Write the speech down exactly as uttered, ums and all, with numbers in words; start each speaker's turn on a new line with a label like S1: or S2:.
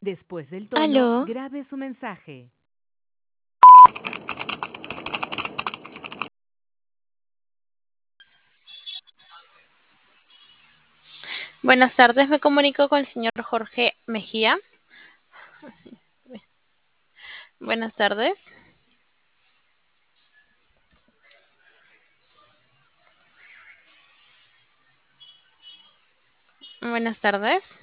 S1: Después del tono,
S2: Aló.
S1: grabe su mensaje.
S2: Buenas tardes, me comunico con el señor Jorge Mejía. Buenas tardes. Buenas tardes.